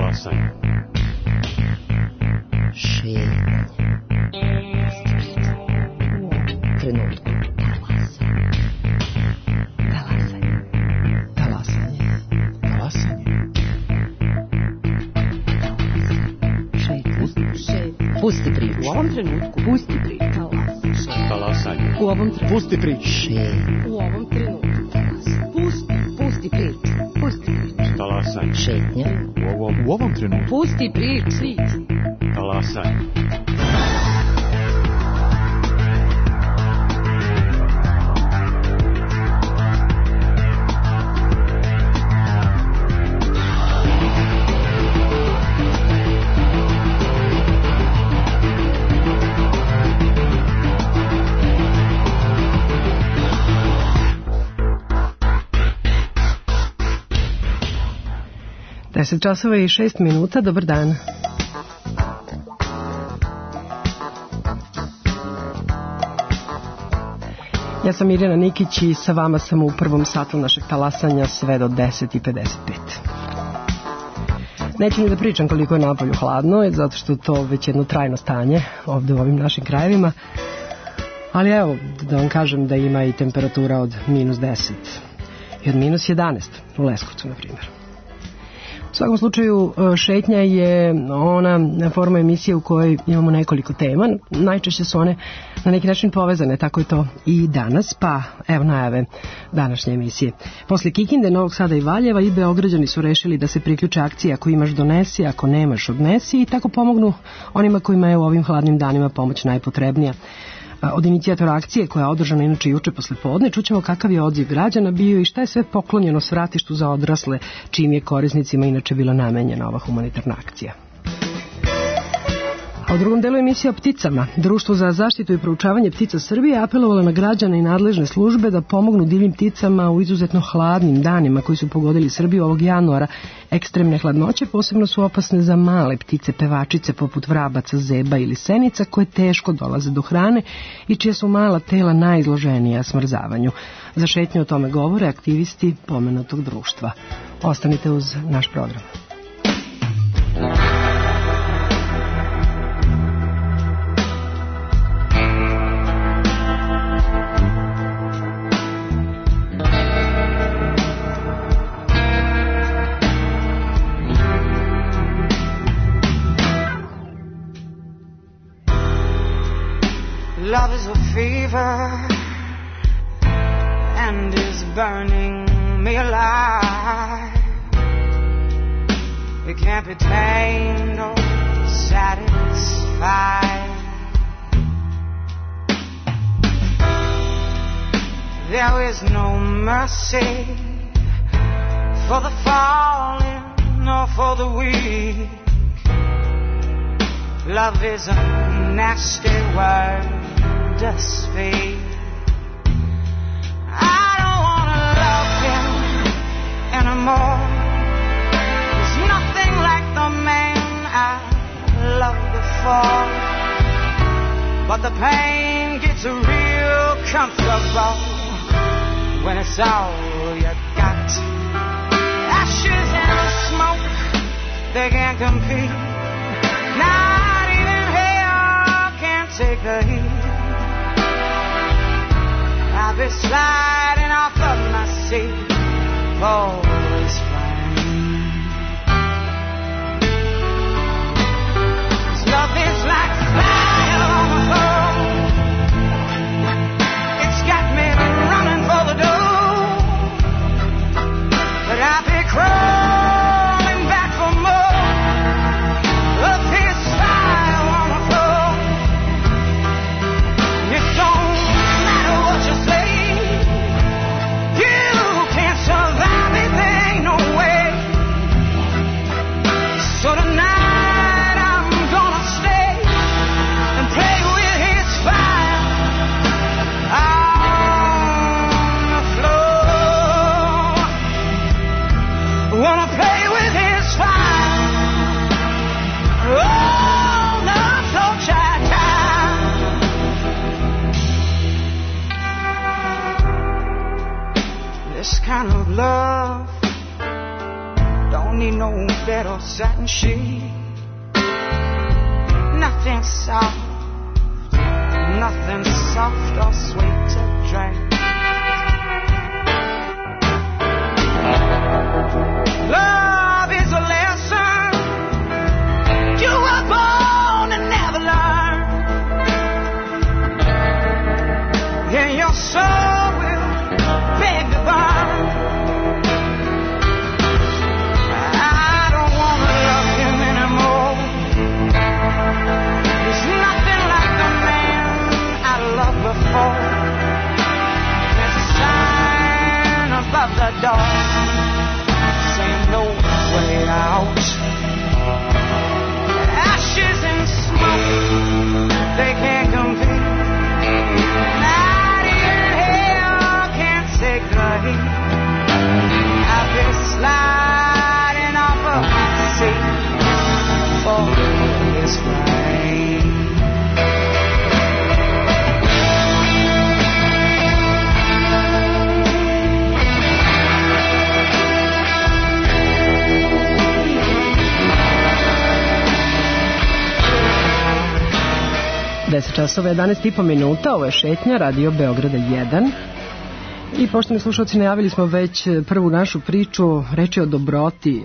Talasanje. Šetnja. Trenutku. Pusti priču. U ovom trenutku. Pusti priču. Talasanje. U ovom trenutku. Pusti priču. U ovom trenutku. Pusti priču. Pusti priču. Talasanje. Šetnja. U ovom trenutku. Pusti priču. Talasanje. Deset časova i 6 minuta, dobar dan. Ja sam Mirjana Nikić i sa vama sam u prvom satu našeg talasanja sve do 10:55. Neću ni da pričam koliko je napolju hladno, zato što to već jedno trajno stanje ovde u ovim našim krajevima. Ali evo, da vam kažem da ima i temperatura od -10 i od -11 u Leskovcu, na primjer. U svakom slučaju, šetnja je ona forma emisije u kojoj imamo nekoliko tema. Najčešće su one na neki način povezane, tako je to i danas, pa evo najave današnje emisije. Posle Kikinde, Novog Sada i Valjeva i Beograđani su rešili da se priključe akcije ako imaš donesi, ako nemaš odnesi i tako pomognu onima kojima je u ovim hladnim danima pomoć najpotrebnija. Od inicijatora akcije, koja je održana inače juče posle podne, čućemo kakav je odziv građana bio i šta je sve poklonjeno svratištu za odrasle, čim je korisnicima inače bila namenjena ova humanitarna akcija. A u drugom delu emisije o pticama. Društvo za zaštitu i proučavanje ptica Srbije apelovalo na građane i nadležne službe da pomognu divljim pticama u izuzetno hladnim danima koji su pogodili Srbiju ovog januara. Ekstremne hladnoće posebno su opasne za male ptice pevačice poput vrabaca, zeba ili senica koje teško dolaze do hrane i čija su mala tela najizloženija smrzavanju. Za šetnju o tome govore aktivisti pomenutog društva. Ostanite uz naš program. Love is a fever and is burning me alive. It can't be tamed or satisfied. There is no mercy for the fallen or for the weak. Love is a nasty word to speak. I don't wanna love him anymore. There's nothing like the man I loved before. But the pain gets real comfortable when it's all you got. Ashes and smoke, they can't compete. Not even hell can take the heat. I'll be sliding off of my seat for this flame. 'Cause love is like fire on the floor. It's got me running for the door, but I'll be crawling back for more of this fire on the floor. It don't matter what you say. So tonight I'm gonna stay and play with his fire on the floor. Wanna play with his fire on the floor, child. This kind of love don't need no bed or satin sheet. Nothing soft or sweet to drink. Love is a lesson you were born to never learn. And your soul will beg to burn. I don't want to love him anymore. There's nothing like the man I loved before. There's a sign above the door saying no way out. Ashes and smoke, they can't compete. Not even hell can take the heat. I've been sliding off of my seat for this rain. Časova 11,5 minuta, ovo je Šetnja, Radio Beograda 1. I poštovani slušalci, najavili smo već prvu našu priču, reč je o dobroti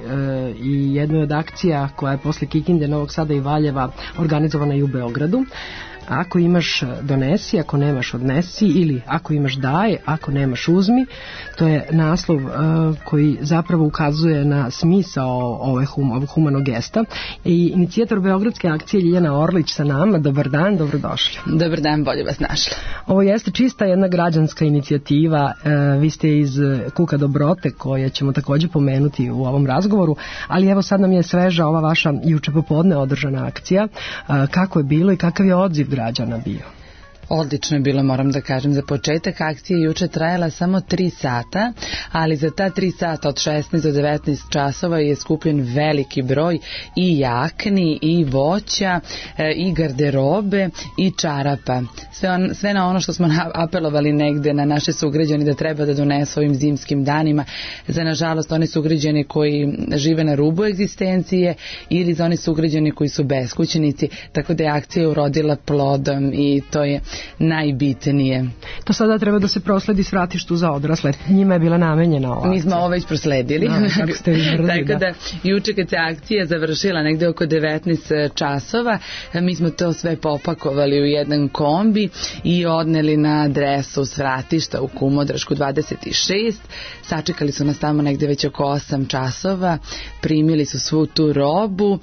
i jednoj od akcija koja je posle Kikinde, Novog Sada i Valjeva organizovana i u Beogradu. Ako imaš, donesi, ako nemaš, odnesi, ili ako imaš, daj, ako nemaš, uzmi. To je naslov koji zapravo ukazuje na smisao ovog humanog gesta. I inicijator beogradske akcije Ljiljana Orlić sa nama. Dobar dan, dobrodošli. Dobar dan, bolje vas našla. Ovo jeste čista jedna građanska inicijativa. Vi ste iz Kuka dobrote, koje ćemo takođe pomenuti u ovom razgovoru, ali evo sad nam je sveža ova vaša juče popodne održana akcija. Kako je bilo i kakav je odziv građana bio? Odlično je bilo, moram da kažem. Za početak akcije juče trajala samo 3 sata, ali za ta 3 sata od 16 do 19 časova je skupljen veliki broj i jakni, i voća, i garderobe, i čarapa. Sve na ono što smo apelovali negde na naše sugrađane da treba da donesu ovim zimskim danima, za nažalost one sugrađane koji žive na rubu egzistencije ili za one sugrađane koji su beskućnici, tako da je akcija urodila plodom i to je najbitnije. To sada treba da se prosledi svratištu za odrasle. Njima je bila namenjena ova akcija. Mi smo ovo već prosledili. Tako da juče kad se akcija završila negde oko 19 časova, mi smo to sve popakovali u jedan kombi i odneli na adresu svratišta u Kumodrašku 26. Sačekali su nas tamo negde već oko 8 časova. Primili su svu tu robu.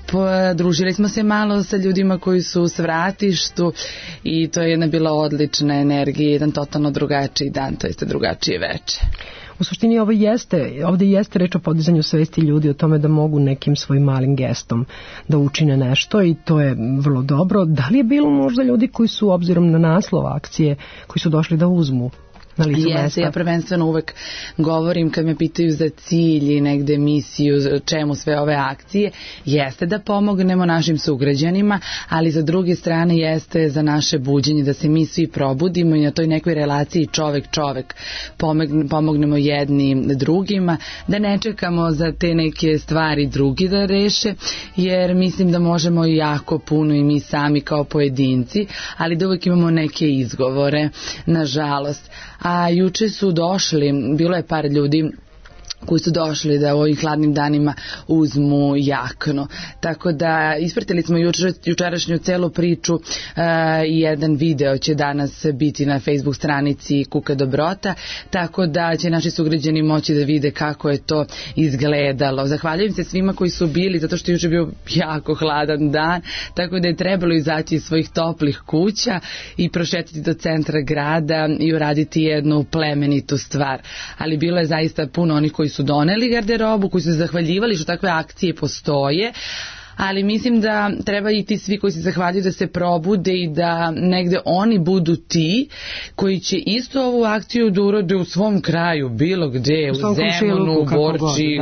Družili smo se malo sa ljudima koji su u svratištu i to je jedna bila odlična energija, jedan totalno drugačiji dan, to jeste drugačije veče. U suštini ovdje jeste reč o podizanju svesti ljudi o tome da mogu nekim svojim malim gestom da učine nešto i to je vrlo dobro. Da li je bilo možda ljudi koji su, obzirom na naslov akcije, koji su došli da uzmu? Jeste, ja prvenstveno uvek govorim kad me pitaju za cilj i negde misiju, čemu sve ove akcije, jeste da pomognemo našim sugrađanima, ali za druge strane jeste za naše buđenje, da se mi svi probudimo i na toj nekoj relaciji čovek pomognemo jedni drugima, da ne čekamo za te neke stvari drugi da reše, jer mislim da možemo jako puno i mi sami kao pojedinci, ali da uvek imamo neke izgovore, nažalost. A juče su došli, bilo je par ljudi koji su došli da u ovim hladnim danima uzmu jaknu. Tako da ispratili smo jučerašnju celu priču i jedan video će danas biti na Facebook stranici Kuka dobrota, tako da će naši sugrađani moći da vide kako je to izgledalo. Zahvaljujem se svima koji su bili, zato što je juče bio jako hladan dan, tako da je trebalo izaći iz svojih toplih kuća i prošetiti do centra grada i uraditi jednu plemenitu stvar. Ali bilo je zaista puno onih koji su doneli garderobu, koji su zahvaljivali što takve akcije postoje, ali mislim da treba i ti svi koji se zahvaljuju da se probude i da negde oni budu ti koji će isto ovu akciju da urode u svom kraju, bilo gde, u Zemunu, u Borči,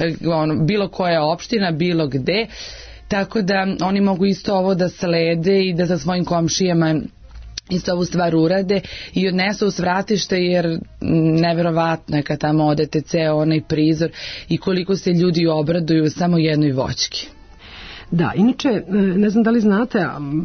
bilo koja opština, bilo gde, tako da oni mogu isto ovo da slede i da sa svojim komšijama isto ovu stvar urade i odnesu u svratište, jer neverovatno je kad tamo odete ceo onaj prizor i koliko se ljudi obraduju samo jednoj voćki. Da, inače, ne znam da li znate,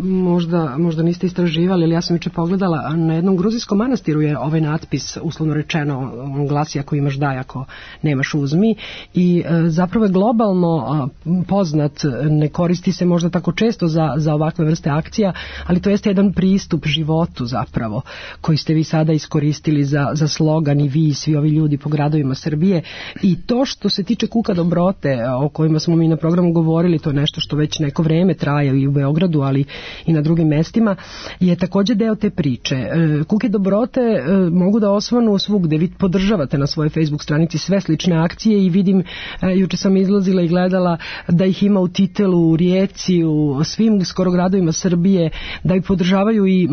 možda niste istraživali, ali ja sam juče pogledala, na jednom gruzijskom manastiru je ovaj natpis, uslovno rečeno, on glasi ako imaš daj, ako nemaš uzmi, i zapravo je globalno poznat, ne koristi se možda tako često za ovakve vrste akcija, ali to jeste jedan pristup životu zapravo, koji ste vi sada iskoristili za slogan, i vi i svi ovi ljudi po gradovima Srbije. I to što se tiče kuka dobrote, o kojima smo mi na programu govorili, to je nešto što već neko vreme traje i u Beogradu, ali i na drugim mestima, je takođe deo te priče. Kuke dobrote mogu da osvanu svugde. Vi podržavate na svojoj Facebook stranici sve slične akcije i vidim, juče sam izlazila i gledala da ih ima u Titelu, u Rijeci, u svim skoro gradovima Srbije, da ih podržavaju i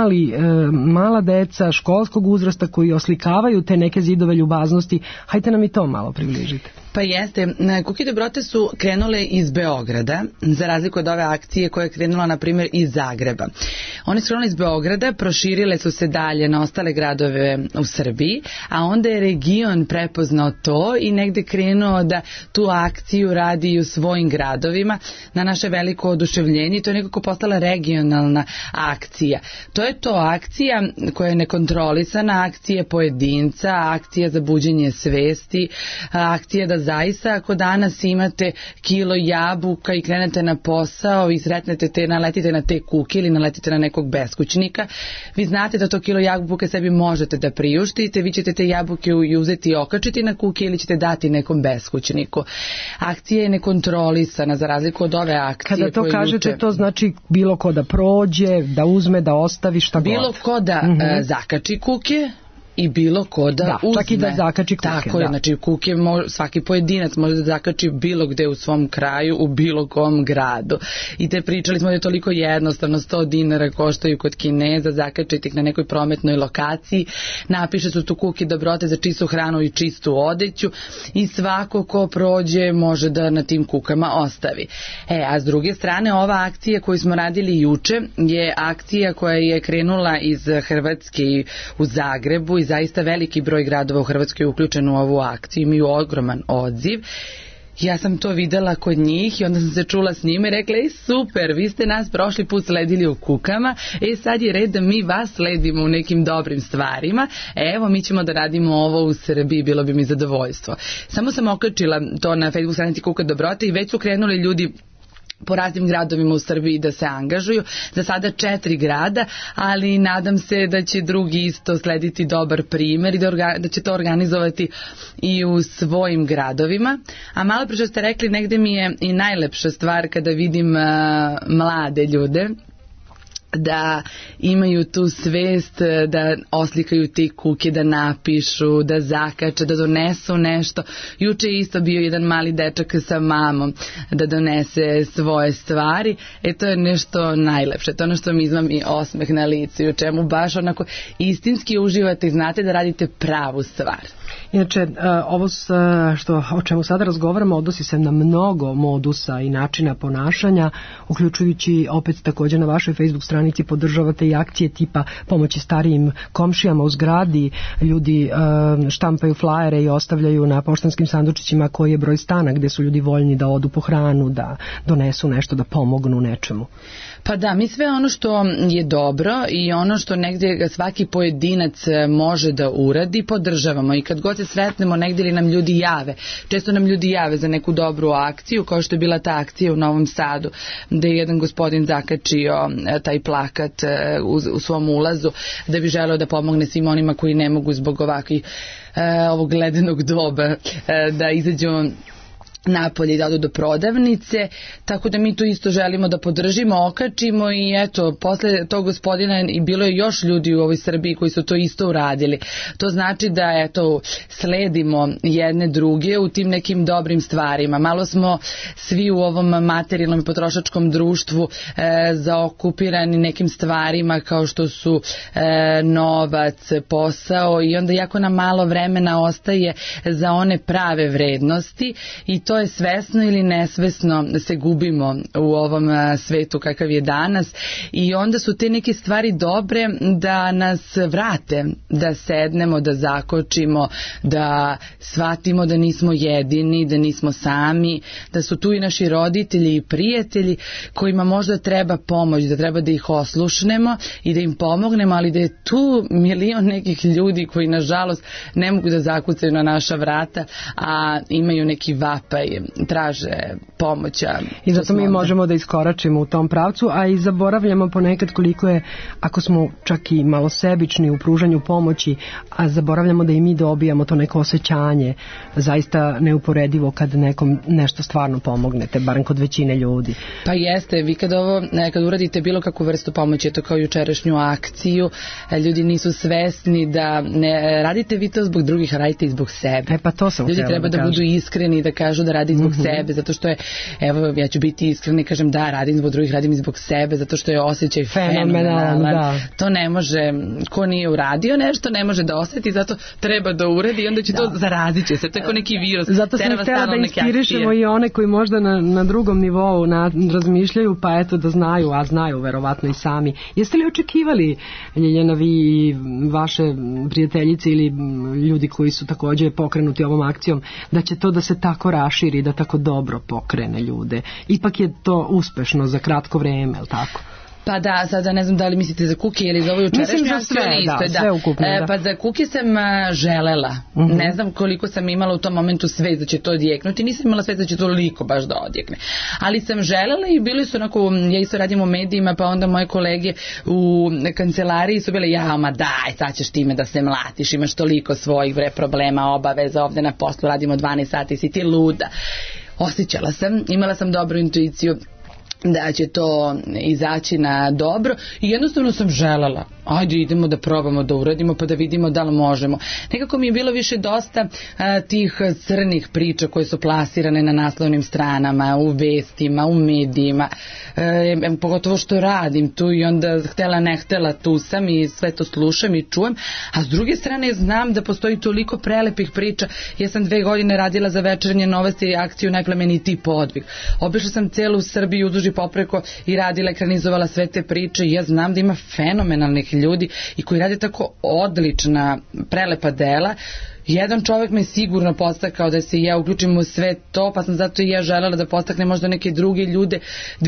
mala deca školskog uzrasta koji oslikavaju te neke zidove ljubaznosti. Hajde nam i to malo približite. Pa jeste, kuke dobrote su krenule iz Beograda, za razliku od ove akcije koja je krenula, na primjer, iz Zagreba. One su krenule iz Beograda, proširile su se dalje na ostale gradove u Srbiji, a onda je region prepoznao to i negde krenuo da tu akciju radi i u svojim gradovima, na naše veliko oduševljenje, i to je nekako postala regionalna akcija. To je to akcija koja je nekontrolisana, akcija pojedinca, akcija za buđenje svesti, akcija da zaista ako danas imate kilo jabuka i krenete na posao i naletite na te kuke ili naletite na nekog beskućnika, vi znate da to kilo jabuke sebi možete da priuštite, vi ćete te jabuke uzeti i okačiti na kuke ili ćete dati nekom beskućniku. Akcija je nekontrolisana za razliku od ove akcije. Kada to kažete, to znači bilo ko da prođe, da uzme, da ostavi, šta god. Bilo ko da zakači kuke i bilo ko da uzme. Čak i da zakači kuke. Tako je, znači kuke svaki pojedinac može da zakači bilo gde u svom kraju, u bilo kom gradu. I te pričali smo da je toliko jednostavno, 100 dinara koštaju kod Kineza, zakačite ih na nekoj prometnoj lokaciji, napiše su tu kuke dobrote za čistu hranu i čistu odeću i svako ko prođe može da na tim kukama ostavi. A s druge strane, ova akcija koju smo radili juče je akcija koja je krenula iz Hrvatske i u Zagrebu, i zaista veliki broj gradova u Hrvatskoj je uključen u ovu akciju, imaju ogroman odziv. Ja sam to videla kod njih i onda sam se čula s njima i rekla, super, vi ste nas prošli put sledili u kukama, sad je red da mi vas sledimo u nekim dobrim stvarima, evo mi ćemo da radimo ovo u Srbiji, bilo bi mi zadovoljstvo. Samo sam okačila to na Facebook stranici Kuka dobrote i već su krenuli ljudi po raznim gradovima u Srbiji da se angažuju. Za sada 4 grada, ali nadam se da će drugi isto slediti dobar primjer i da će to organizovati i u svojim gradovima. A malo pre što ste rekli, negde mi je i najlepša stvar kada vidim mlade ljude da imaju tu svest, da oslikaju te kuke, da napišu, da zakače, da donesu nešto. Juče je isto bio jedan mali dečak sa mamom da donese svoje stvari. To je nešto najlepše. To je ono što mi izvam i osmeh na licu, u čemu baš onako istinski uživate i znate da radite pravu stvar. Inače, ovo o čemu sada razgovaramo odnosi se na mnogo modusa i načina ponašanja, uključujući opet također na vašoj Facebook stranici podržavate i akcije tipa pomoći starijim komšijama u zgradi, ljudi štampaju flajere i ostavljaju na poštanskim sandučićima koji je broj stana gde su ljudi voljni da odu po hranu, da donesu nešto, da pomognu nečemu. Pa da, mi sve ono što je dobro i ono što negdje svaki pojedinac može da uradi, podržavamo. I kad god se sretnemo negdje ili nam ljudi jave, često nam ljudi jave za neku dobru akciju, kao što je bila ta akcija u Novom Sadu, gde je jedan gospodin zakačio taj plakat u svom ulazu, da bi želeo da pomogne svim onima koji ne mogu zbog ovog ledenog doba da izađu napolje i da odu do prodavnice, tako da mi to isto želimo da podržimo, okačimo i eto, posle tog gospodina i bilo je još ljudi u ovoj Srbiji koji su to isto uradili. To znači da eto, sledimo jedne druge u tim nekim dobrim stvarima. Malo smo svi u ovom materijalnom i potrošačkom društvu zaokupirani nekim stvarima kao što su novac, posao i onda jako nam malo vremena ostaje za one prave vrednosti i to to je svesno ili nesvesno da se gubimo u ovom svetu kakav je danas i onda su te neke stvari dobre da nas vrate, da sednemo, da zakočimo, da shvatimo da nismo jedini, da nismo sami, da su tu i naši roditelji i prijatelji kojima možda treba pomoć, da treba da ih oslušnemo i da im pomognemo, ali da je tu milion nekih ljudi koji nažalost ne mogu da zakucaju na naša vrata, a imaju neki vapaj, traže pomoća. I zato mi možemo da iskoračimo u tom pravcu, a i zaboravljamo ponekad koliko je, ako smo čak i malo sebični u pružanju pomoći, a zaboravljamo da i mi dobijamo to neko osjećanje, zaista neuporedivo kad nekom nešto stvarno pomognete, barem kod većine ljudi. Pa jeste, vi kad uradite bilo kakvu vrstu pomoći, to kao jučerašnju akciju, ljudi nisu svesni da ne radite vi to zbog drugih, radite i zbog sebe. Pa to sam ljudi treba da budu iskreni, da kažu da radi zbog sebe, zato što je, evo ja ću biti iskren i kažem da radim zbog drugih, radim i zbog sebe, zato što je osjećaj fenomenalan. Da. To ne može, ko nije uradio nešto, ne može da osjeti, zato treba da uradi i onda će to zarazit će se, to je kao neki virus. Zato sam htjela da inspirišemo i one koji možda na drugom nivou razmišljaju, pa eto da znaju, a znaju verovatno i sami. Jeste li očekivali, Ljiljana, vi i vaše prijateljice ili ljudi koji su također pokrenuti ovom akcijom, da će to da se tako raširi, da tako dobro pokrene ljude? Ipak je to uspešno za kratko vreme, je li tako? Pa da, sada ne znam da li mislite za Kuki ili za ovu jučerašnju akciju. Mislim za sve ukupno. Pa za Kuki sam želela. Ne znam koliko sam imala u tom momentu svest da će to odjeknuti. Nisam imala svest da će toliko baš da odjekne. Ali sam želela i bili su onako, ja isto radim u medijima, pa onda moje kolege u kancelariji su bile, ma daj, sad ćeš time da se mlatiš, imaš toliko svojih problema, obaveza, ovde na poslu radimo 12 sati, si ti luda. Osjećala sam, imala sam dobru intuiciju da će to izaći na dobro i jednostavno sam željela, ajde idemo da probamo da uradimo pa da vidimo da li možemo. Nekako mi je bilo više dosta tih crnih priča koje su plasirane na naslovnim stranama, u vestima, u medijima, pogotovo što radim tu i onda htela ne htela tu sam i sve to slušam i čujem, a s druge strane znam da postoji toliko prelepih priča. Ja sam 2 godine radila za Večernje novosti i akciju Najplemenitiji podvig. Obišla sam celu Srbiju uzduž i popreko i radila, ekranizovala sve te priče i ja znam da ima fenomenalnih ljudi i koji rade tako odlična, prelepa dela. Jedan čovjek me sigurno podstakao da se ja uključim u sve to, pa sam zato i ja želela da podstaknem možda neke druge ljude.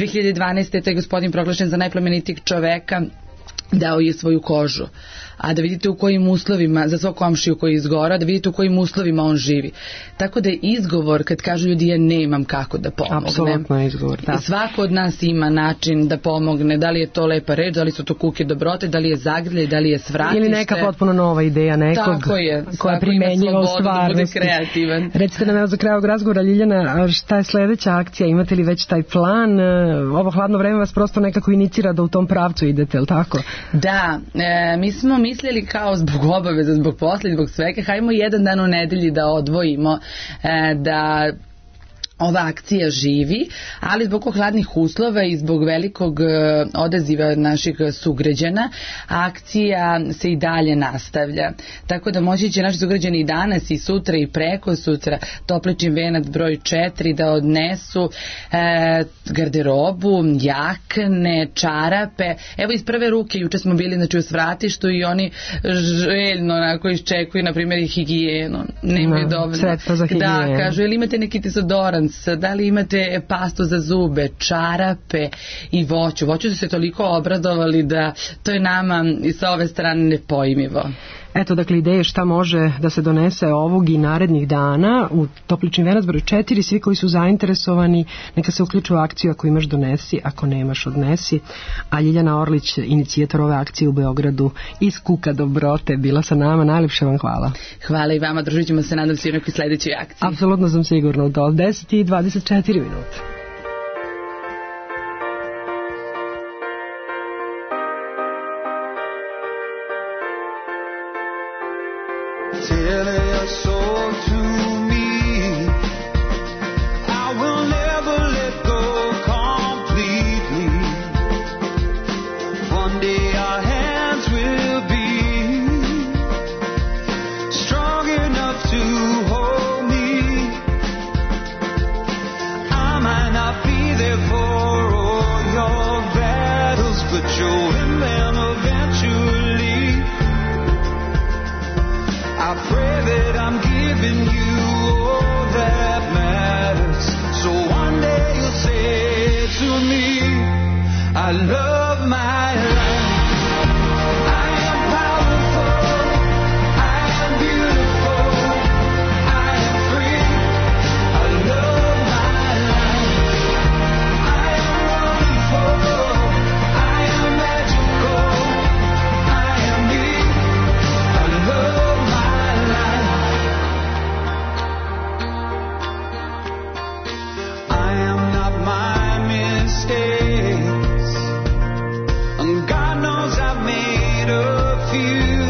2012. taj gospodin proglašen za najplemenitijeg čoveka dao je svoju kožu, a da vidite u kojim uslovima, za svog komšiju koji je izgorao, da vidite u kojim uslovima on živi. Tako da je izgovor kad kažu ljudi ja nemam kako da pomognem. Apsolutno je izgovor, da. Svako od nas ima način da pomogne, da li je to lepa reč, da li su to kuke dobrote, da li je zagrljaj, da li je svratište. Ili neka potpuno nova ideja nekog koja je primenjiva u stvarnosti. Da bude kreativan. Recite nam za kraj ovog razgovora, Ljiljana, šta je sledeća akcija, imate li već taj plan? Ovo hladno vreme vas prosto nekako inicira da u tom pravcu idete, je li tako? Da, mi smo mislili kao zbog obaveza, zbog posla, zbog svega, hajmo jedan dan u nedelji da odvojimo, da ova akcija živi, ali zbog hladnih uslova i zbog velikog odaziva naših sugrađana, akcija se i dalje nastavlja. Tako da moći će naši sugrađani i danas i sutra i preko sutra Topličin venac broj 4 da odnesu garderobu, jakne, čarape. Evo iz prve ruke, juče smo bili znači, u svratištu i oni željno onako iščekuju, na primjer, i higijenu. Nemaju dovoljno. Sredstva za higijenu. Da, kažu, ili imate neki dezodorans, da li imate pastu za zube, čarape i voću. Voću su se toliko obradovali da to je nama i sa ove strane nepojmivo. Eto, dakle, ideje šta može da se donese ovog i narednih dana u Topličin venac broj 4. Svi koji su zainteresovani, neka se uključu u akciju, ako imaš donesi, ako nemaš odnesi. A Ljiljana Orlić, inicijator ove akcije u Beogradu iz Kuka dobrote, bila sa nama. Najlepše vam hvala. Hvala i vama, družit ćemo se nadam se u nekoj sledećoj akciji. Apsolutno sam sigurna u to. 10:24 minuta. I'm giving you all that matters. So one day you'll say to me, I love my life. I am powerful, I am beautiful, I am free, I love my life. I am wonderful, I am magical, I am me, I love my life. I am not my mistakes, and God knows I've made a few.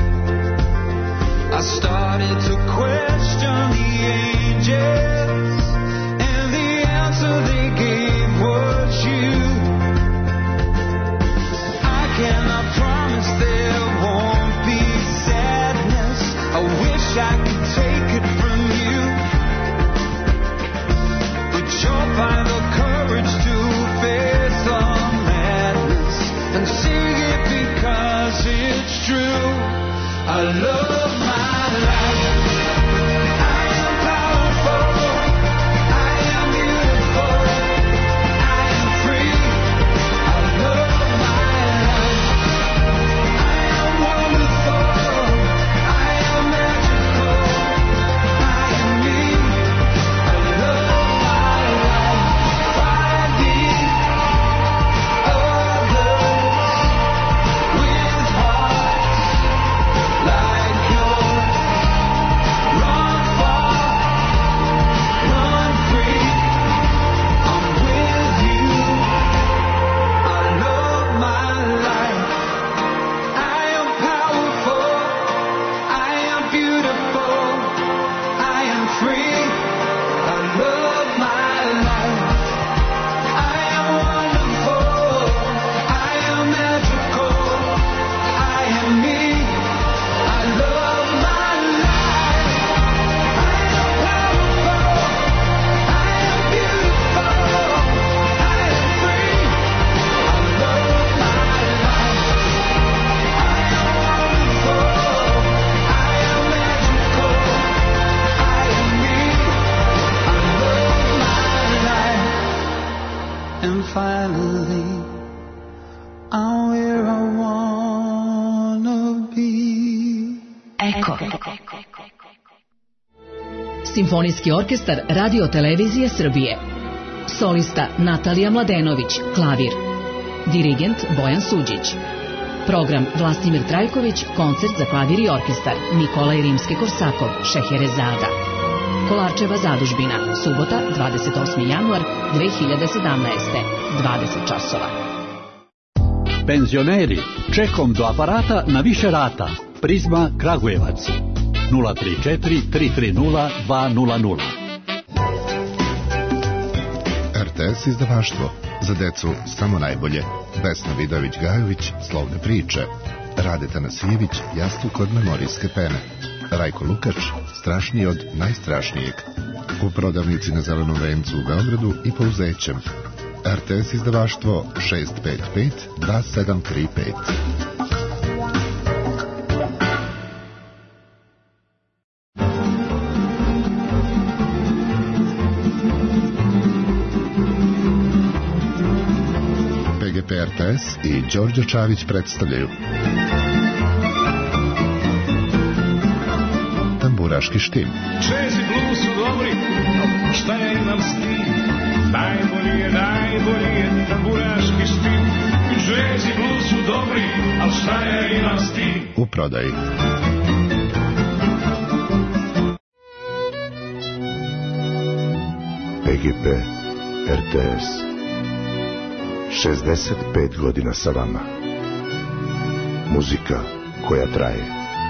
I started to question the angels, and the answer they gave was you. I cannot promise there won't be sadness. I wish I could take it from you, but you'll find the courage to face the madness and sing it because it's true. I love my life. I am powerful, I am beautiful, I am free, I love my life. I am wonderful, I am magical, I am me, I love my life. Finding others with hearts like yours. Run far, run free, I'm with you. I love my life. I am powerful, I am beautiful, I am free, I love my life. I am wonderful, I am magical, I am me, I love my life. I am powerful, I am beautiful, I am free, I love my life. I am wonderful, I am magical, I am me, I love my life. And finally, I'm where I wanna be. Eko. Simfonijski orkestar Radio Televizije Srbije. Solista Natalija Mladenović, klavir. Dirigent Bojan Suđić. Program Vlastimir Trajković, koncert za klavir i orkestar. Nikolaj Rimski-Korsakov, Šeherezada. Kolarčeva zadužbina, subota 28. januar 2017. 20 časova. Penzioneri, čekom do aparata na više rata. Prizma Kragujevac 034 330 200. RTS izdavaštvo. Za decu samo najbolje. Vesna Vidović-Gajović, Slovne priče. Rade Tanasijević, Jastuk od memorijske pene. Rajko Lukač, Strašniji od najstrašnijeg. U prodavnici na Zelenom vencu u Beogradu i po Uzećem. RTS izdavaštvo 655 2735. PGP RTS i Đorđe Čavić predstavljaju Tamburaški štim. Jazz i blues su dobri, šta ja imam s tim? Najbolji je tamburaški štim. Jazz i blues su dobri, al šta ja imam s tim? U prodaji. PGP RTS 65 godina sa vama. Muzika koja traje.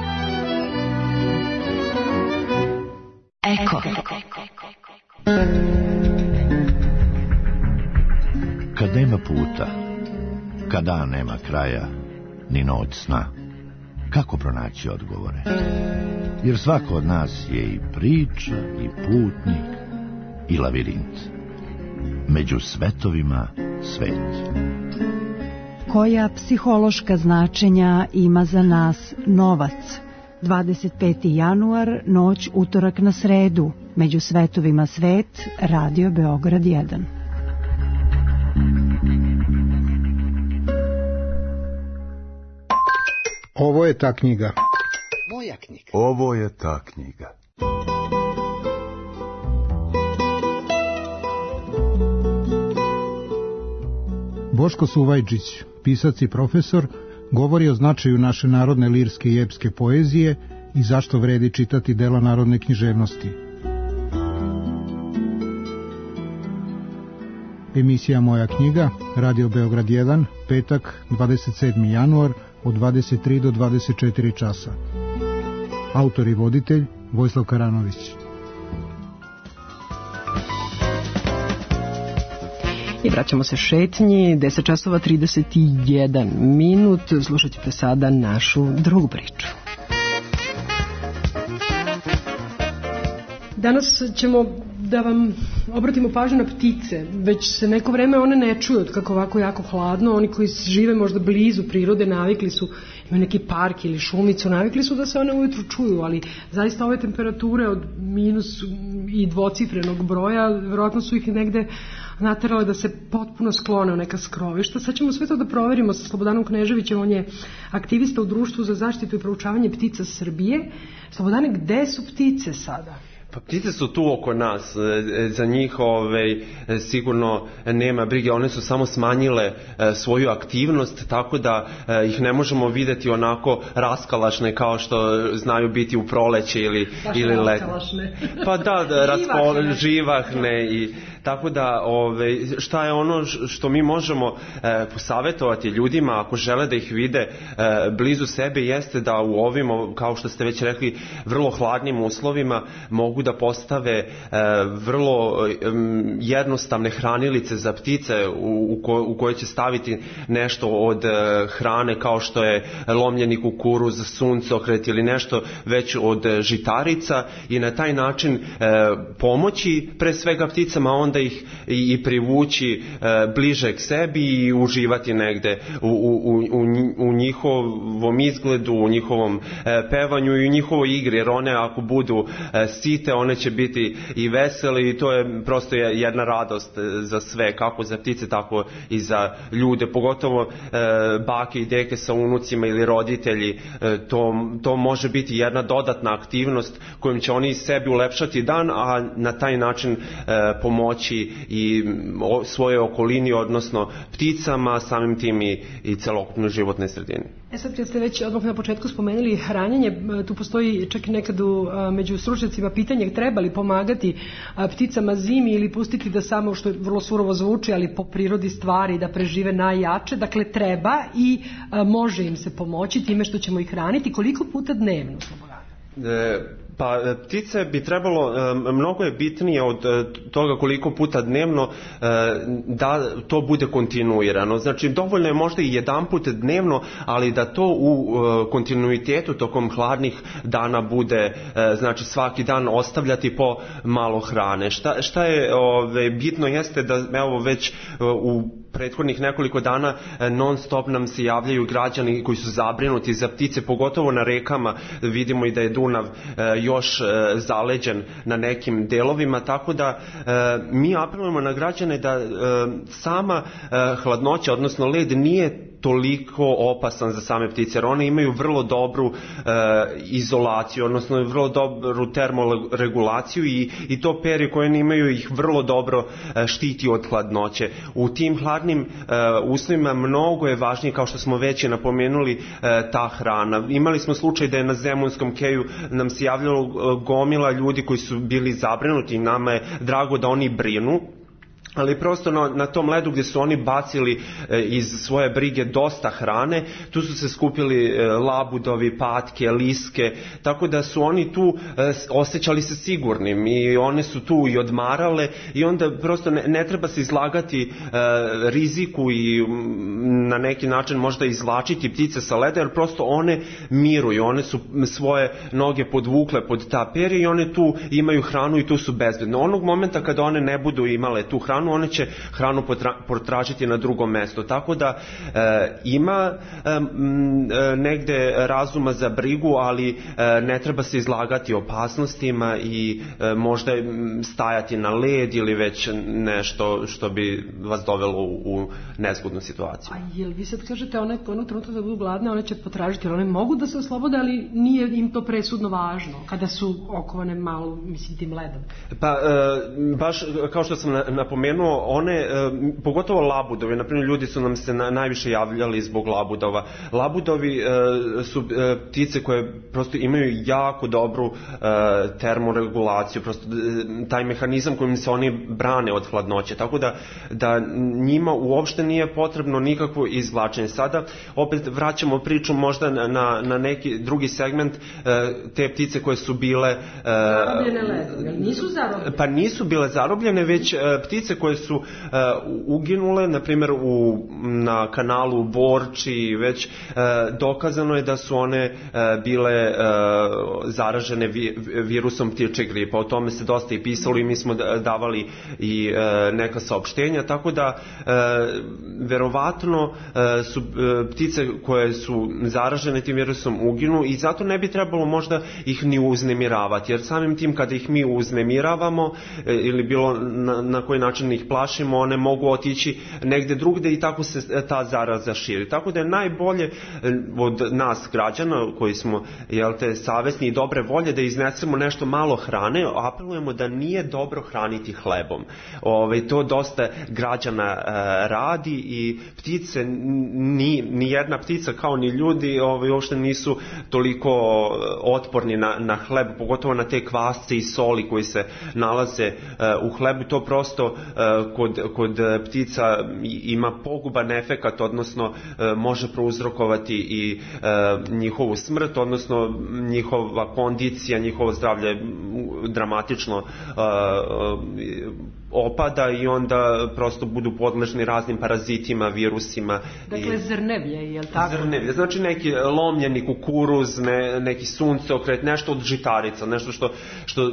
Eko. Kad nema puta, kad dan nema kraja, ni noć sna, kako pronaći odgovore? Jer svako od nas je i priča, i putnik, i lavirint. Među svetovima svet. Koja psihološka značenja ima za nas novac? 25. januar, noć utorak na sredu, među svetovima svet, Radio Beograd 1. Ovo je ta knjiga. Moja knjiga. Ovo je ta knjiga. Boško Suvajčić, pisac i profesor, govori o značaju naše narodne lirske i epske poezije i zašto vredi čitati dela narodne književnosti. Emisija Moja knjiga, Radio Beograd 1, petak, 27. januar, od 23 do 24 časa. Autor i voditelj Vojislav Karanović. I vraćamo se šetnji, 10 časova 31 minut, slušat ćete sada našu drugu priču. Danas ćemo da vam obratimo pažnju na ptice. Već se neko vreme one ne čuju od kako ovako jako hladno. Oni koji žive možda blizu prirode navikli su, imaju neki park ili šumicu, navikli su da se one ujutru čuju, ali zaista ove temperature od minus i dvocifrenog broja, vjerojatno su ih negde naterale da se potpuno sklone u neka skrovišta. Sad ćemo sve to da proverimo sa Slobodanom Kneževićem, on je aktivista u Društvu za zaštitu i proučavanje ptica Srbije. Slobodane, gde su ptice sada? Pa ptice su tu oko nas, za njih sigurno nema brige, one su samo smanjile svoju aktivnost, tako da ih ne možemo videti onako raskalašne kao što znaju biti u proleće ili lete. Pa da, živahne i tako da šta je ono što mi možemo posavjetovati ljudima ako žele da ih vide blizu sebe, jeste da u ovim, kao što ste već rekli, vrlo hladnim uslovima mogu da postave vrlo jednostavne hranilice za ptice u koje će staviti nešto od hrane kao što je lomljeni kukuruz, suncokret ili nešto već od žitarica i na taj način pomoći pre svega pticama, onda ih i privući bliže k sebi i uživati negde u njihovom izgledu, u njihovom pevanju i u njihovoj igri, jer one ako budu site, one će biti i veseli i to je prosto jedna radost za sve, kako za ptice, tako i za ljude, pogotovo bake i deke sa unucima ili roditelji, to može biti jedna dodatna aktivnost kojom će oni sebi ulepšati dan, a na taj način pomoći i svoje okolini, odnosno pticama, samim tim i celokupnoj životnoj sredini. Sad kad ste već odmah na početku spomenuli hranjenje, tu postoji čak i nekad među stručnjacima pitanje treba li pomagati pticama zimi ili pustiti da samo, što je vrlo surovo zvuči, ali po prirodi stvari da prežive najjače, dakle treba i može im se pomoći time što ćemo ih hraniti. Koliko puta dnevno? Pa ptice bi trebalo, mnogo je bitnije od toga koliko puta dnevno da to bude kontinuirano. Znači dovoljno je možda i jedan put dnevno, ali da to u kontinuitetu tokom hladnih dana bude, znači svaki dan ostavljati po malo hrane. Šta je bitno jeste da evo već u prethodnih nekoliko dana non stop nam se javljaju građani koji su zabrinuti za ptice, pogotovo na rekama. Vidimo i da je Dunav još zaleđen na nekim delovima, tako da mi apelujemo na građane da sama hladnoća, odnosno led, nije toliko opasan za same ptice, jer one imaju vrlo dobru izolaciju, odnosno vrlo dobru termoregulaciju i to perje koje imaju ih vrlo dobro štiti od hladnoće. U tim hladnim uslovima mnogo je važnije, kao što smo već napomenuli, ta hrana. Imali smo slučaj da je na Zemunskom keju nam se javljalo gomila ljudi koji su bili zabrinuti i nama je drago da oni brinu. Ali prosto na tom ledu gdje su oni bacili iz svoje brige dosta hrane, tu su se skupili labudovi, patke, liske, tako da su oni tu osjećali se sigurnim i one su tu i odmarale i onda prosto ne treba se izlagati riziku i na neki način možda izvlačiti ptice sa leda, jer prosto one miruju, one su svoje noge podvukle pod ta perje i one tu imaju hranu i tu su bezbedne. Onog momenta kada one ne budu imale tu hranu, hranu, one će hranu potražiti na drugom mestu. Tako da ima negde razuma za brigu, ali ne treba se izlagati opasnostima i možda stajati na led ili već nešto što bi vas dovelo u nezgodnu situaciju. A jel vi sad kažete onog trenutka da budu gladne, one će potražiti, jer one mogu da se oslobode, ali nije im to presudno važno kada su okovane malo, mislim, tim ledom? Pa, baš kao što sam napomenuo, one, pogotovo labudovi, na primjer, ljudi su nam se najviše javljali zbog labudova. Labudovi su ptice koje prosto imaju jako dobru termoregulaciju, prosto taj mehanizam kojim se oni brane od hladnoće, tako da njima uopšte nije potrebno nikakvo izvlačenje. Sada opet vraćamo priču možda na neki drugi segment, te ptice koje su bile zarobljene ledom, nisu zarobljene? Pa nisu bile zarobljene, već ptice koje su uginule, na primjer na kanalu u Borči, već dokazano je da su one bile zaražene virusom ptičjeg gripa. O tome se dosta i pisalo i mi smo davali i neka saopštenja, tako da verovatno su ptice koje su zaražene tim virusom uginu i zato ne bi trebalo možda ih ni uznemiravati, jer samim tim kada ih mi uznemiravamo ili bilo na koji način ih plašimo, one mogu otići negde drugde i tako se ta zaraza širi. Tako da je najbolje od nas građana koji smo savesni i dobre volje da iznesemo nešto malo hrane, apelujemo da nije dobro hraniti hlebom. To dosta građana radi i ptice, ni jedna ptica kao ni ljudi uopšte nisu toliko otporni na hleb, pogotovo na te kvasce i soli koji se nalaze u hlebu. To prosto kod ptica ima poguban efekat, odnosno može prouzrokovati i njihovu smrt, odnosno njihova kondicija, njihovo zdravlje dramatično opada i onda prosto budu podležni raznim parazitima, virusima. Dakle, zrnevlje, je li tako? Zrnevlje, znači neki lomljeni kukuruz, neki sunceokret, nešto od žitarica, nešto što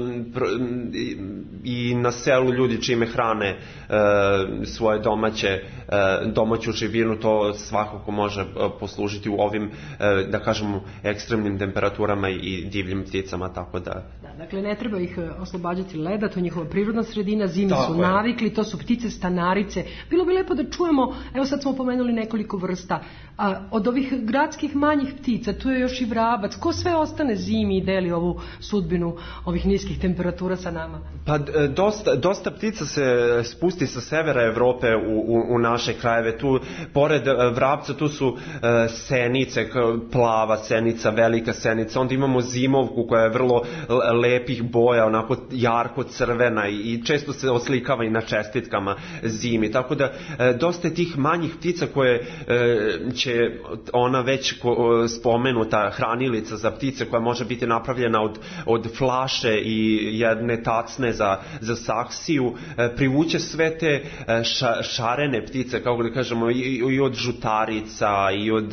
i na selu ljudi čime hrane svoje domaću živinu, to svakako može poslužiti u ovim, da kažemo, ekstremnim temperaturama i divljim pticama, tako da... Dakle, ne treba ih oslobađati leda, to je njihova prirodna sredina, zimi su navikli, to su ptice stanarice. Bilo bi lepo da čujemo, evo sad smo pomenuli nekoliko vrsta, od ovih gradskih manjih ptica, tu je još i vrabac, ko sve ostane zimi i deli ovu sudbinu ovih niskih temperatura sa nama? Pa dosta ptica se spusti sa severa Evrope u naše krajeve. Tu, pored vrabca, tu su senice, plava senica, velika senica, onda imamo zimovku koja je vrlo lepih boja, onako jarko crvena i često se oslikava i na čestitkama zimi, tako da dosta je tih manjih ptica koje će ona već spomenuta hranilica za ptice koja može biti napravljena od flaše i jedne tacne za saksiju, privuće sve te šarene ptice, kako da kažemo, i od žutarica i od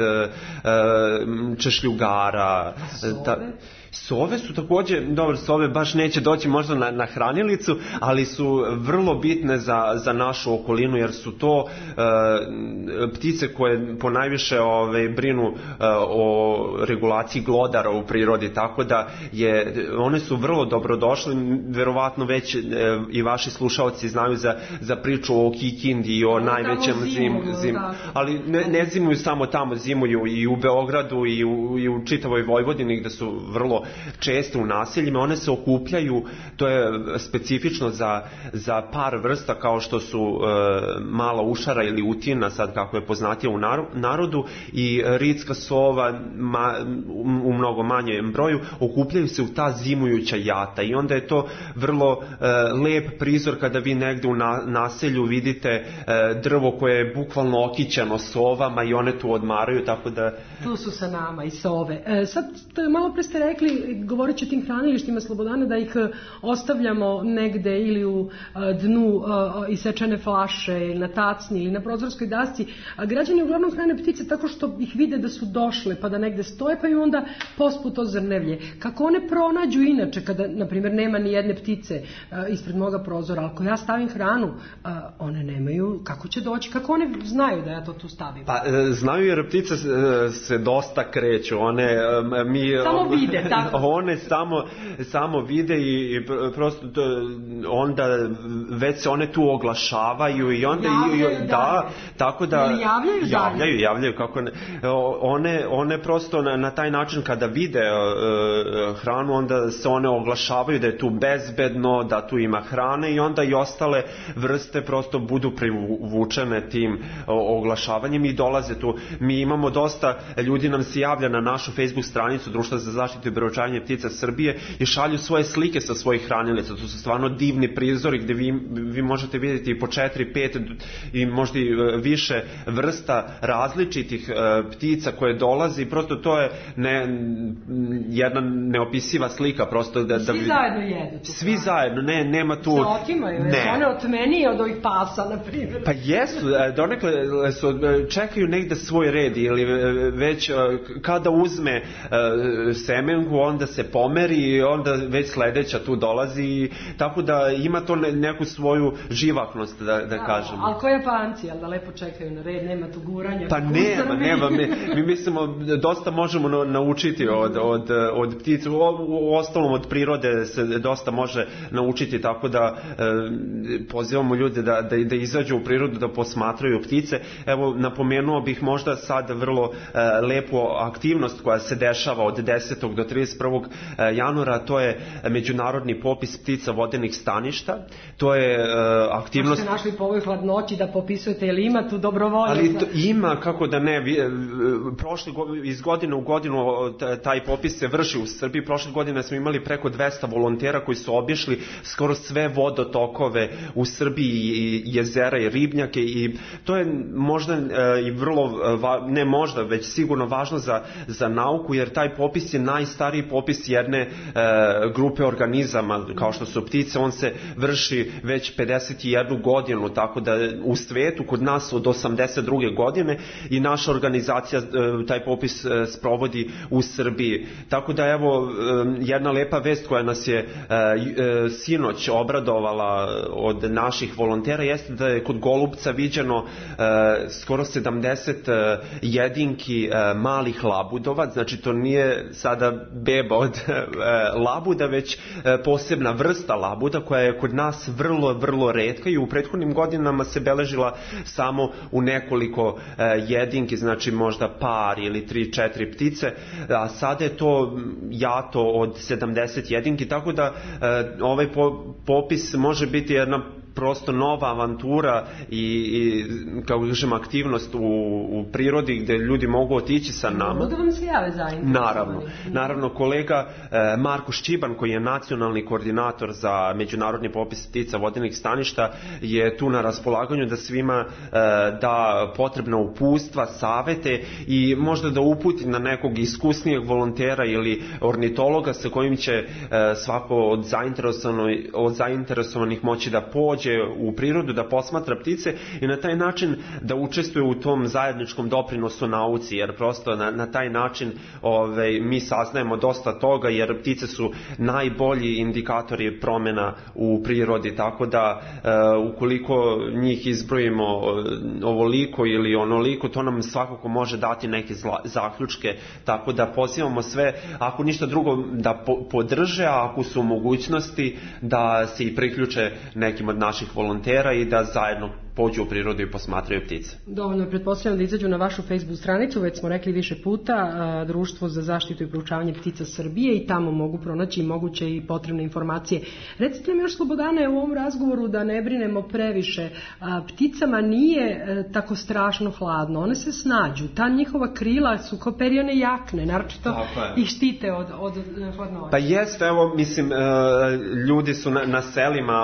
češljugara. Sove su također, dobro, sove baš neće doći možda na hranilicu, ali su vrlo bitne za našu okolinu, jer su to ptice koje ponajviše brinu o regulaciji glodara u prirodi, tako da one su vrlo dobrodošle. Verovatno već i vaši slušalci znaju za priču o Kikindi i o najvećem zimu, ali ne zimuju samo tamo, zimuju i u Beogradu i u čitavoj Vojvodini gde su vrlo često u naseljima. One se okupljaju, to je specifično za par vrsta kao što su mala ušara ili utina, sad kako je poznatija u narodu, i ritska sova u mnogo manjem broju, okupljaju se u ta zimujuća jata i onda je to vrlo lep prizor kada vi negde u naselju vidite drvo koje je bukvalno okićeno sovama i one tu odmaraju, tako da... Tu su sa nama i sove. Sad malo pre ste rekli govorit ću o tim hranilištima Slobodana, da ih ostavljamo negde ili u dnu isečene flaše ili na tacni ili na prozorskoj dasci. Građani uglavnom hrane ptice tako što ih vide da su došle pa da negde stoje, pa im onda pospu to zrnevlje. Kako one pronađu inače kada, na primjer, nema ni jedne ptice ispred moga prozora, ako ja stavim hranu, one nemaju, kako će doći, kako one znaju da ja to tu stavim? Pa znaju jer ptice se dosta kreću, one samo vide, tako. One samo vide i prosto onda već se one tu oglašavaju i onda da, tako da javljaju kako ne, one prosto na taj način kada vide hranu, onda se one oglašavaju da je tu bezbedno, da tu ima hrane i onda i ostale vrste prosto budu privučene tim oglašavanjem i dolaze tu. Mi imamo dosta ljudi, nam se javlja na našu Facebook stranicu Društva za zaštitu i proučavanje ptica Srbije i šalju svoje slike sa svojih hranilica. To su stvarno divni prizori gde vi možete vidjeti i po 4, 5 i možda i više vrsta različitih ptica koje dolaze i prosto to je jedna neopisiva slika prosto da svi zajedno jedu. Svi zajedno, nema tu... Se otimaju, one otmenije od ovih pasa, na primjer. Pa jesu, donekle čekaju negde svoj red ili već kada uzme semenku, onda se pomeri i onda već sledeća tu dolazi, tako da ima to neku svoju živahnost, da kažemo. Ali ko Japanci, ali da lepo čekaju na red, nema tu guranja? Pa nema, mi mislimo dosta možemo naučiti od ptica, u ostalom od prirode se dosta može naučiti, tako da pozivamo ljude da izađu u prirodu, da posmatraju ptice. Evo, napomenuo bih možda sad vrlo lepu aktivnost koja se dešava od 10. do 31. januara, to je međunarodni popis ptica vodenih staništa. To je aktivnost... Ste našli po ovoj hladnoći da popisujete, ili ima tu dobrovoljaca? Ali ima, kako da ne, iz godine u godinu taj popis se vrši u Srbiji. Prošle godine smo imali preko 200 volontera koji su obišli skoro sve vodotokove u Srbiji, i jezera i ribnjake, i to je možda i vrlo, ne možda, već sigurno važno za nauku, jer taj popis je najstariji popis jedne grupe organizama kao što su ptice. On se vrši već 51 godinu, tako da u svetu, kod nas od 82. godine, i naša organizacija taj popis sprovodi u Srbiji. Tako da evo jedna lepa vest koja nas je sinoć obradovala od naših volontera jeste da je kod Golubca viđeno skoro 70 jedinki malih labudova. Znači to nije sada beba od labuda, već posebna vrsta labuda koja je kod nas vrlo, vrlo retka i u prethodnim godinama se beležila samo u nekoliko jedinki, znači možda par ili 3-4 ptice, a sada je to jato od 70 jedinki, tako da ovaj popis može biti jedna prosto nova avantura i kao kažem aktivnost u prirodi gde ljudi mogu otići sa nama. Da vam se jave zainteresovani. Naravno, kolega Marko Šćiban, koji je nacionalni koordinator za međunarodni popis ptica vodenih staništa, je tu na raspolaganju da svima da potrebna upustva, savete i možda da uputi na nekog iskusnijeg volontera ili ornitologa sa kojim će svako od zainteresovanih moći da pođe u prirodu, da posmatra ptice i na taj način da učestvuje u tom zajedničkom doprinosu nauci, jer prosto na taj način mi saznajemo dosta toga, jer ptice su najbolji indikatori promjena u prirodi, tako da ukoliko njih izbrojimo ovoliko ili onoliko, to nam svakako može dati neke zaključke, tako da pozivamo sve, ako ništa drugo, da podrže, a ako su mogućnosti da se i priključe nekim od naših volontera i da zajedno pođu u prirodu i posmatraju ptice. Dovoljno je, pretpostavljam, da izađu na vašu Facebook stranicu, već smo rekli više puta, Društvo za zaštitu i proučavanje ptica Srbije, i tamo mogu pronaći moguće i potrebne informacije. Recite mi još, Slobodane, u ovom razgovoru da ne brinemo previše. Pticama nije tako strašno hladno, one se snađu, ta njihova krila su kao perione jakne, naročito ih štite od hladnoće. Pa jeste, evo, mislim, ljudi su na selima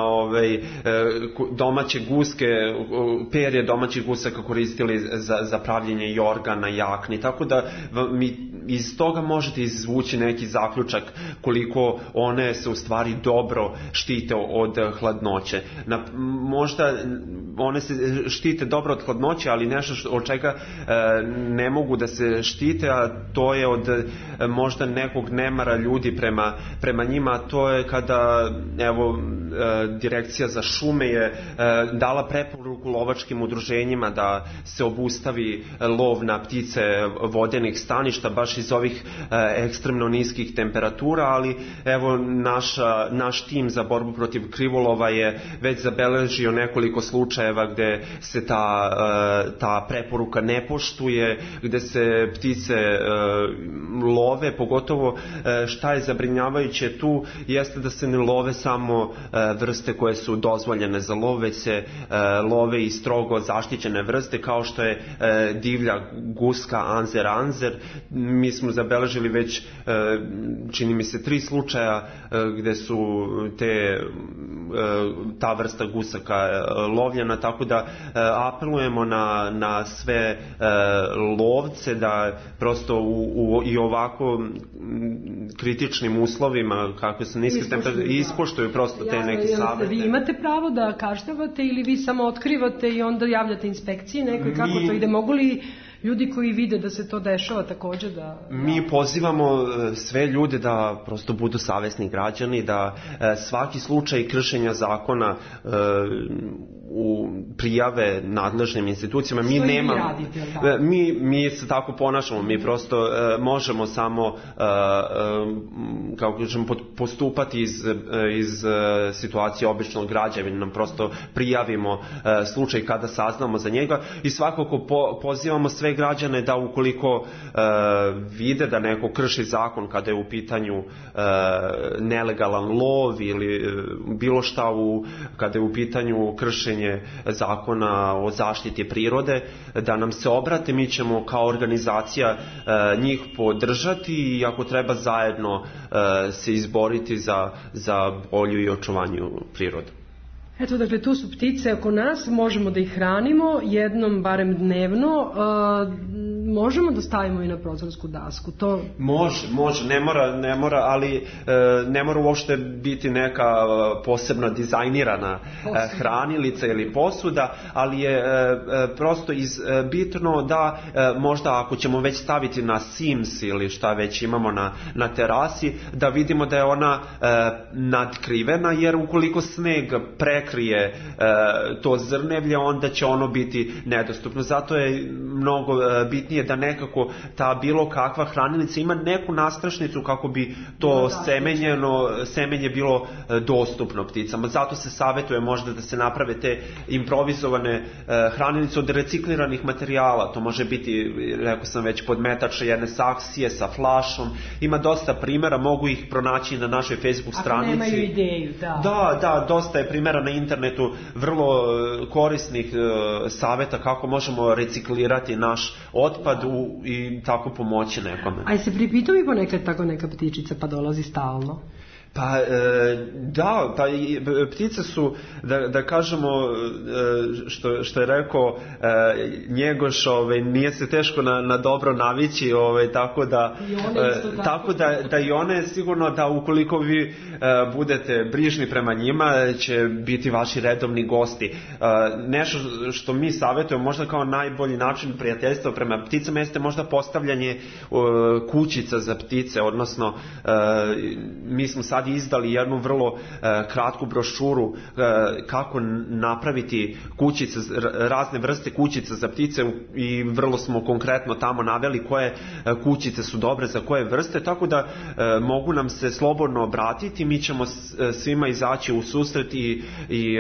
domaće guske, perje domaćih gusaka koristili za pravljenje jorgana, jakni, tako da mi iz toga možete izvući neki zaključak koliko one se u stvari dobro štite od hladnoće. Možda one se štite dobro od hladnoće, ali nešto od čega ne mogu da se štite, a to je od možda nekog nemara ljudi prema njima. To je kada Direkcija za šume je dala preporuku lovačkim udruženjima da se obustavi lov na ptice vodenih staništa baš iz ovih ekstremno niskih temperatura, ali evo naš tim za borbu protiv krivolova je već zabeležio nekoliko slučajeva gde se ta preporuka ne poštuje, gde se ptice love, pogotovo šta je zabrinjavajuće tu jeste da se ne love samo vrste koje su dozvoljene za lov, već se love i strogo zaštićene vrste kao što je divlja guska anzer. Mi smo zabeležili već čini mi se 3 slučaja gde su ta vrsta gusaka lovljena, tako da apelujemo na sve lovce da prosto i ovako kritičnim uslovima kako su niske temperature ispoštuju prosto te neke savete. Vi imate pravo da kažnjavate ili vi samo otkrivate i onda javljate inspekciji nekoj, kako to ide? Mogu li ljudi koji vide da se to dešava također da... Mi pozivamo sve ljude da prosto budu savesni građani, da svaki slučaj kršenja zakona prijave nadležnim institucijama. Mi se tako ponašamo, mi prosto možemo samo kako kažem postupati iz situacije običnog građanina, nam prosto prijavimo slučaj kada saznamo za njega i svakako pozivamo sve građane da ukoliko vide da neko krši zakon kada je u pitanju nelegalan lov ili bilo šta kada je u pitanju kršenje zakona o zaštiti prirode, da nam se obrate, mi ćemo kao organizacija njih podržati i ako treba zajedno se izboriti za bolju i očuvanju prirode. Eto, dakle, tu su ptice oko nas, možemo da ih hranimo jednom, barem dnevno, možemo da stavimo i na prozorsku dasku, to... Može, ne mora, ali ne mora uopšte biti neka posebno dizajnirana hranilica ili posuda, ali je prosto bitno da možda ako ćemo već staviti na Sims ili šta već imamo na terasi, da vidimo da je ona nadkrivena, jer ukoliko sneg prekrije to zrnevlje, onda će ono biti nedostupno. Zato je mnogo bitnije da nekako ta bilo kakva hranilica ima neku nastrašnicu kako bi to semenje bilo dostupno pticama. Zato se savjetuje možda da se naprave te improvizovane hranilice od recikliranih materijala. To može biti, rekao sam već, podmetač jedne saksije sa flašom. Ima dosta primjera, mogu ih pronaći na našoj Facebook stranici. Ako nemaju ideju, da. Da, dosta je primjera na internetu, vrlo korisnih savjeta kako možemo reciklirati naš otpad i tako pomoći nekome. A se pripitao mi ponekad tako neka ptičica pa dolazi stalno? Pa da, pa ptice su, da kažemo, što je rekao Njegoš, nije se teško na dobro navići, tako da i one sigurno da ukoliko vi budete brižni prema njima će biti vaši redovni gosti. Nešto što mi savjetujemo možda kao najbolji način prijateljstva prema pticama jeste možda postavljanje kućica za ptice, odnosno mi smo sad izdali jednu vrlo kratku brošuru kako napraviti kućice, razne vrste kućica za ptice i vrlo smo konkretno tamo naveli koje kućice su dobre za koje vrste, tako da mogu nam se slobodno obratiti, mi ćemo svima izaći u susret i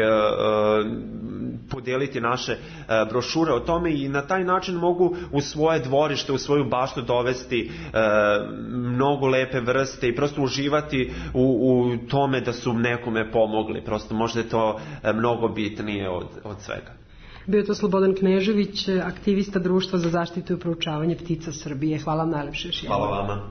podijeliti naše brošure o tome i na taj način mogu u svoje dvorište, u svoju baštu dovesti mnogo lepe vrste i prosto uživati u tome da su nekome pomogli. Prosto možda je to mnogo bitnije od svega. Bio je to Slobodan Knežević, aktivista Društva za zaštitu i proučavanje ptica Srbije. Hvala vam najlepše još jednom. Hvala vama.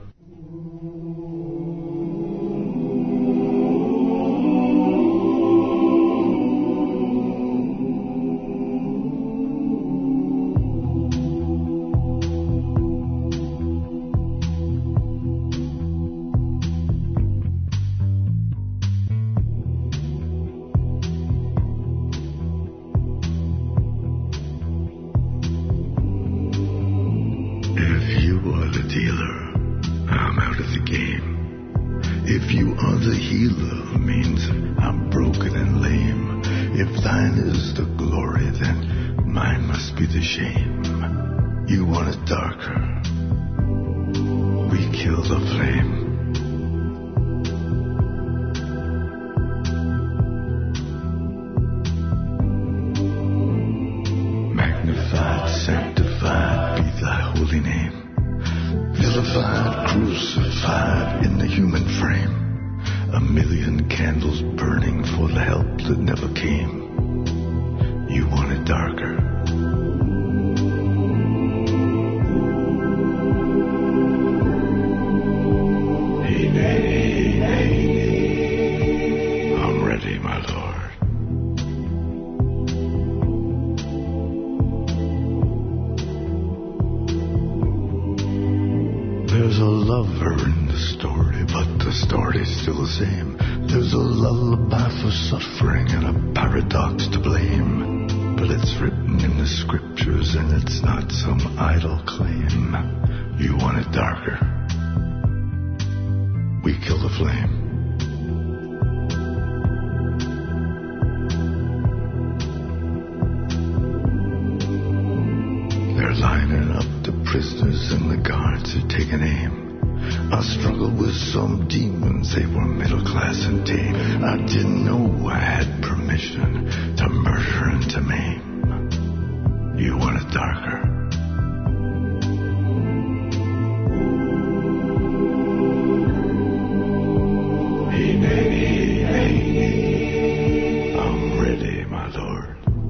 If thine is the glory, then mine must be the shame. You want it darker, we kill the flame. Magnified, sanctified be thy holy name. Vilified, crucified in the human frame. A million candles burning for the help that never came. You want it darker. Hey, nay, nay. I'm ready, my lord. There's a lover in the story, but the story's still the same. There's a lullaby for suffering and a paradox to blame. But it's written in the scriptures and it's not some idle claim. You want it darker, we kill the flame. They're lining up the prisoners and the guards are taking aim. I struggled with some demons, they were middle class and tame. I didn't know I had permission to murder and to maim. You want it darker, hey, nay, nay. I'm ready, my lord.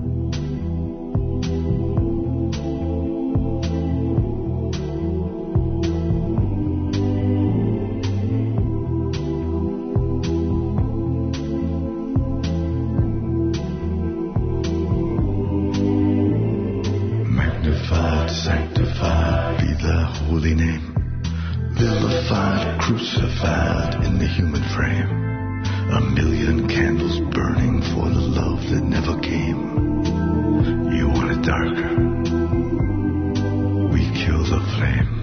Sanctified be thy holy name. Vilified, crucified in the human frame. A million candles burning for the love that never came. You want it darker, we kill the flame.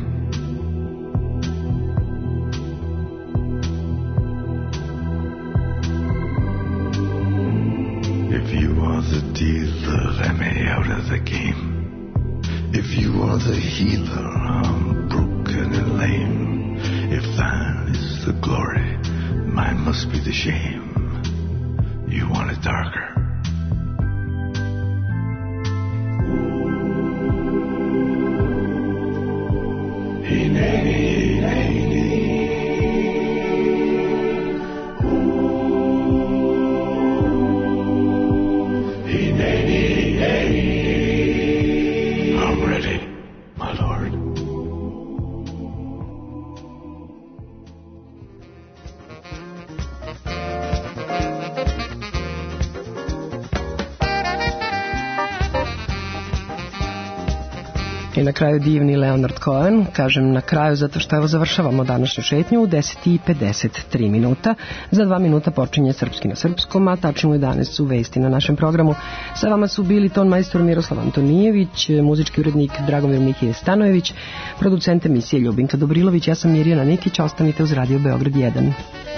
If you are the dealer, let me out of the game. If you are the healer, I'm broken and lame. If thine is the glory, mine must be the shame. You want it darker, hey, nay, nay, nay. Hey, nay, nay, nay. I'm ready, my lord. I na kraju divni Leonard Cohen, kažem na kraju zato što evo završavamo današnju šetnju u 10:53 minuta. Za 2 minuta počinje Srpski na srpskom, a tačno u 11 su vesti na našem programu. Sa vama su bili ton majstor Miroslav Antonijević, muzički urednik Dragomir Mikije Stanojević, producent emisije Ljubinka Dobrilović, ja sam Mirjana Nikić, ostanite uz Radio Beograd 1.